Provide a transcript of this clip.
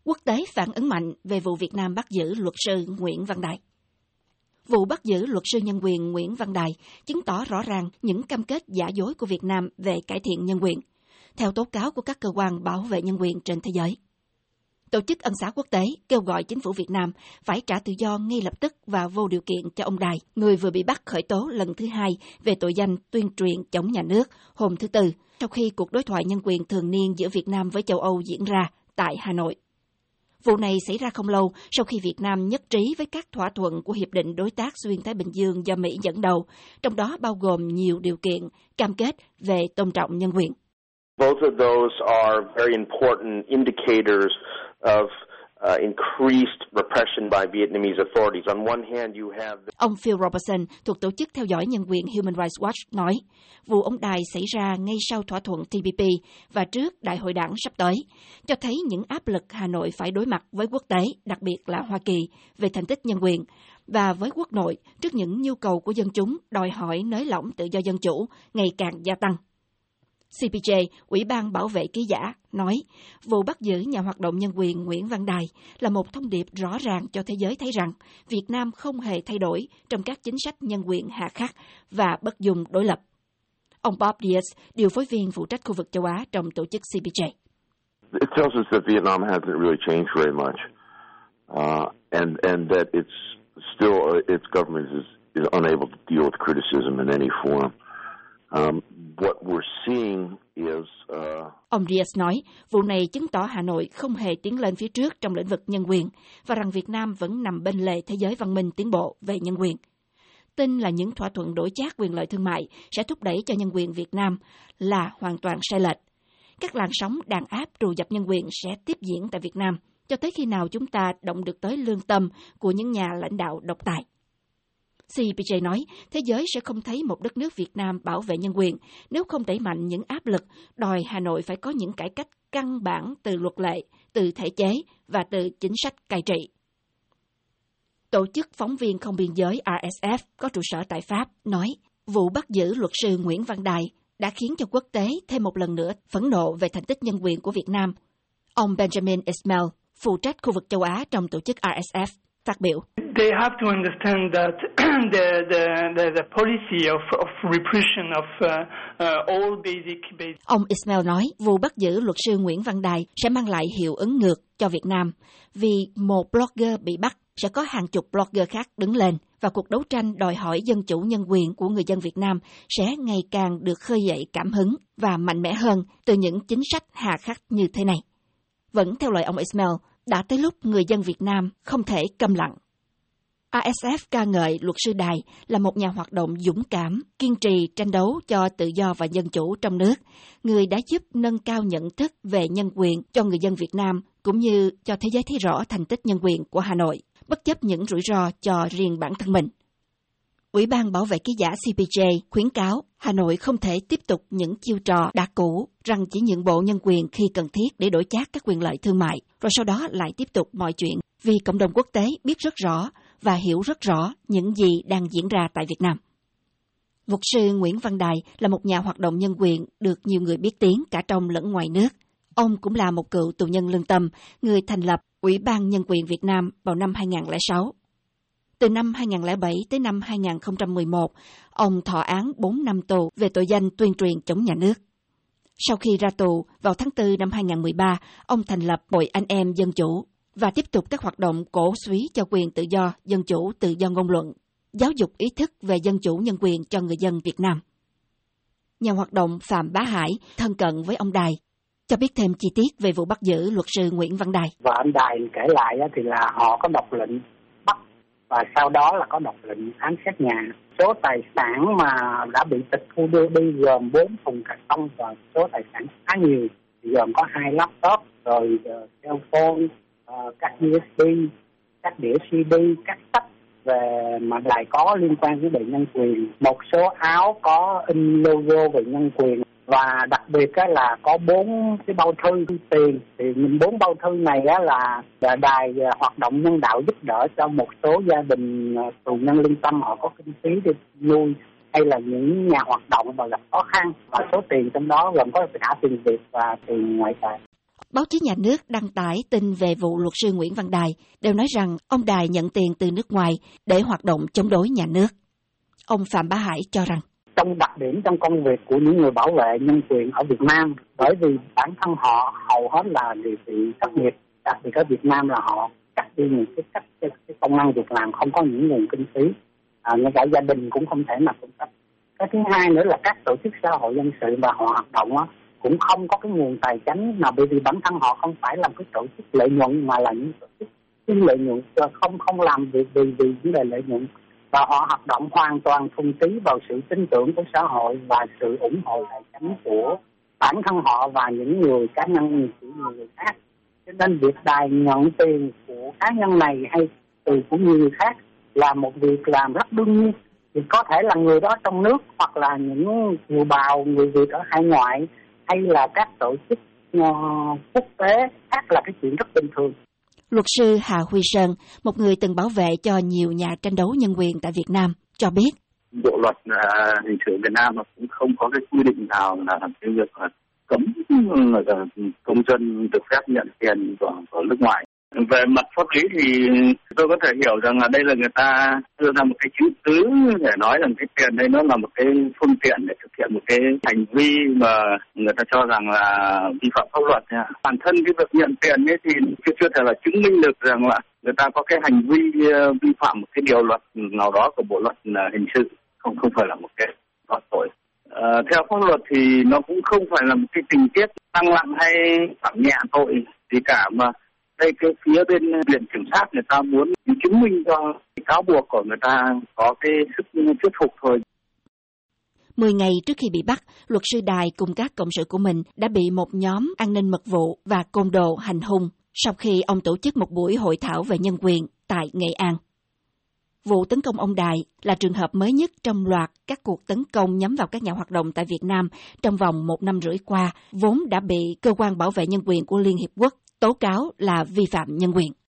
Quốc tế phản ứng mạnh về vụ Việt Nam bắt giữ luật sư Nguyễn Văn Đài. Vụ bắt giữ luật sư nhân quyền Nguyễn Văn Đài chứng tỏ rõ ràng những cam kết giả dối của Việt Nam về cải thiện nhân quyền, theo tố cáo của các cơ quan bảo vệ nhân quyền trên thế giới. Tổ chức Ân xá Quốc tế kêu gọi chính phủ Việt Nam phải trả tự do ngay lập tức và vô điều kiện cho ông Đài, người vừa bị bắt khởi tố lần thứ 2 về tội danh tuyên truyền chống nhà nước hôm thứ Tư, sau khi cuộc đối thoại nhân quyền thường niên giữa Việt Nam với châu Âu diễn ra tại Hà Nội. Vụ này xảy ra không lâu sau khi Việt Nam nhất trí với các thỏa thuận của Hiệp định Đối tác Xuyên Thái Bình Dương do Mỹ dẫn đầu, trong đó bao gồm nhiều điều kiện, cam kết về tôn trọng nhân quyền. Both of those are very important indicators of increased repression by Vietnamese authorities. On one hand, you have Ông Phil Robertson thuộc Tổ chức Theo dõi Nhân quyền Human Rights Watch nói, vụ ông Đài xảy ra ngay sau thỏa thuận TPP và trước Đại hội đảng sắp tới, cho thấy những áp lực Hà Nội phải đối mặt với quốc tế, đặc biệt là Hoa Kỳ, về thành tích nhân quyền, và với quốc nội trước những nhu cầu của dân chúng đòi hỏi nới lỏng tự do dân chủ ngày càng gia tăng. CPJ, Ủy ban Bảo vệ Ký giả, nói vụ bắt giữ nhà hoạt động nhân quyền Nguyễn Văn Đài là một thông điệp rõ ràng cho thế giới thấy rằng Việt Nam không hề thay đổi trong các chính sách nhân quyền hà khắc và bất dung đối lập. Ông Bob Diaz, điều phối viên phụ trách khu vực châu Á trong tổ chức CPJ. It tells us that Vietnam hasn't really changed very much, and that it's still its government is unable to deal with criticism in any form. What we're seeing is Ông Diaz nói, vụ này chứng tỏ Hà Nội không hề tiến lên phía trước trong lĩnh vực nhân quyền và rằng Việt Nam vẫn nằm bên lề thế giới văn minh tiến bộ về nhân quyền. Tin là những thỏa thuận đổi chác quyền lợi thương mại sẽ thúc đẩy cho nhân quyền Việt Nam là hoàn toàn sai lệch. Các làn sóng đàn áp trù dập nhân quyền sẽ tiếp diễn tại Việt Nam cho tới khi nào chúng ta động được tới lương tâm của những nhà lãnh đạo độc tài. CPJ nói, thế giới sẽ không thấy một đất nước Việt Nam bảo vệ nhân quyền nếu không đẩy mạnh những áp lực đòi Hà Nội phải có những cải cách căn bản từ luật lệ, từ thể chế và từ chính sách cai trị. Tổ chức Phóng viên Không biên giới RSF có trụ sở tại Pháp nói, vụ bắt giữ luật sư Nguyễn Văn Đài đã khiến cho quốc tế thêm một lần nữa phẫn nộ về thành tích nhân quyền của Việt Nam. Ông Benjamin Ismail, phụ trách khu vực châu Á trong tổ chức RSF, phát biểu. They have to understand that the policy of repression of all basic. Ông Ismail nói, vụ bắt giữ luật sư Nguyễn Văn Đài sẽ mang lại hiệu ứng ngược cho Việt Nam, vì một blogger bị bắt sẽ có hàng chục blogger khác đứng lên, và cuộc đấu tranh đòi hỏi dân chủ nhân quyền của người dân Việt Nam sẽ ngày càng được khơi dậy cảm hứng và mạnh mẽ hơn từ những chính sách hà khắc như thế này. Vẫn theo lời ông Ismail, đã tới lúc người dân Việt Nam không thể câm lặng. RSF ca ngợi luật sư Đài là một nhà hoạt động dũng cảm, kiên trì tranh đấu cho tự do và dân chủ trong nước, người đã giúp nâng cao nhận thức về nhân quyền cho người dân Việt Nam, cũng như cho thế giới thấy rõ thành tích nhân quyền của Hà Nội, bất chấp những rủi ro cho riêng bản thân mình. Ủy ban Bảo vệ Ký giả CPJ khuyến cáo Hà Nội không thể tiếp tục những chiêu trò đã cũ rằng chỉ nhượng bộ nhân quyền khi cần thiết để đổi chác các quyền lợi thương mại, rồi sau đó lại tiếp tục mọi chuyện, vì cộng đồng quốc tế biết rất rõ và hiểu rất rõ những gì đang diễn ra tại Việt Nam. Luật sư Nguyễn Văn Đài là một nhà hoạt động nhân quyền được nhiều người biết tiếng cả trong lẫn ngoài nước. Ông cũng là một cựu tù nhân lương tâm, người thành lập Ủy ban Nhân quyền Việt Nam vào năm 2006. Từ năm 2007 tới năm 2011, ông thọ án 4 năm tù về tội danh tuyên truyền chống nhà nước. Sau khi ra tù, vào tháng 4 năm 2013, ông thành lập Hội Anh em Dân chủ và tiếp tục các hoạt động cổ suý cho quyền tự do, dân chủ, tự do ngôn luận, giáo dục ý thức về dân chủ nhân quyền cho người dân Việt Nam. Nhà hoạt động Phạm Bá Hải, thân cận với ông Đài, cho biết thêm chi tiết về vụ bắt giữ luật sư Nguyễn Văn Đài. Và anh Đài kể lại thì là họ có đọc lệnh bắt và sau đó là có đọc lệnh khám xét nhà. Số tài sản mà đã bị tịch thu đưa đi gồm 4 thùng cà tông và số tài sản khá nhiều, gồm có 2 laptop, rồi cell phone, các USB, các đĩa CD, các sách về mà Đài có liên quan với bệnh nhân quyền, một số áo có in logo về nhân quyền. Và đặc biệt là có 4 cái bao thư tiền, thì 4 bao thư này là Đài hoạt động nhân đạo giúp đỡ cho một số gia đình tù nhân lương tâm, họ có kinh phí để nuôi, hay là những nhà hoạt động mà gặp khó khăn, và số tiền trong đó gồm có cả tiền Việt và tiền ngoại tệ. Báo chí nhà nước đăng tải tin về vụ luật sư Nguyễn Văn Đài đều nói rằng ông Đài nhận tiền từ nước ngoài để hoạt động chống đối nhà nước. Ông Phạm Bá Hải cho rằng trong đặc điểm trong công việc của những người bảo vệ nhân quyền ở Việt Nam, bởi vì bản thân họ hầu hết là đều bị thất nghiệp, đặc biệt ở Việt Nam là họ cắt đi những cái công ăn việc làm, không có những nguồn kinh phí, ngay cả gia đình cũng không thể mà cung cấp. Cái thứ hai nữa là các tổ chức xã hội dân sự và họ hoạt động cũng không có cái nguồn tài chính nào, bởi vì bản thân họ không phải là cái tổ chức lợi nhuận mà là những tổ chức chuyên lợi nhuận, không làm việc vì vấn đề lợi nhuận, và họ hoạt động hoàn toàn thuần túy vào sự tin tưởng của xã hội và sự ủng hộ tài chính của bản thân họ và những người cá nhân của người khác. Cho nên việc Đài nhận tiền của cá nhân này hay từ của người khác là một việc làm rất đương nhiên. Thì có thể là người đó trong nước hoặc là những người bào, người Việt ở hải ngoại hay là các tổ chức quốc tế khác là cái chuyện rất bình thường. Luật sư Hà Huy Sơn, một người từng bảo vệ cho nhiều nhà tranh đấu nhân quyền tại Việt Nam, cho biết bộ luật hình sự Việt Nam cũng không có cái quy định nào là làm cái việc cấm công dân được phép nhận tiền của nước ngoài. Về mặt pháp lý thì tôi có thể hiểu rằng là đây là người ta đưa ra một cái chứng cứ để nói rằng cái tiền đây nó là một cái phương tiện để thực hiện một cái hành vi mà người ta cho rằng là vi phạm pháp luật. Bản thân cái việc nhận tiền ấy thì chưa thể là chứng minh được rằng là người ta có cái hành vi vi phạm một cái điều luật nào đó của bộ luật hình sự, không phải là một cái phạm tội. Theo pháp luật thì nó cũng không phải là một cái tình tiết tăng nặng hay giảm nhẹ tội gì cả, mà đây cái phía bên viện kiểm sát người ta muốn chứng minh cho cái cáo buộc của người ta có cái sức thuyết phục thôi. 10 ngày trước khi bị bắt, luật sư Đài cùng các cộng sự của mình đã bị một nhóm an ninh mật vụ và côn đồ hành hung sau khi ông tổ chức một buổi hội thảo về nhân quyền tại Nghệ An. Vụ tấn công ông Đài là trường hợp mới nhất trong loạt các cuộc tấn công nhắm vào các nhà hoạt động tại Việt Nam trong vòng 1 năm rưỡi qua, vốn đã bị Cơ quan Bảo vệ Nhân quyền của Liên Hiệp Quốc tố cáo là vi phạm nhân quyền.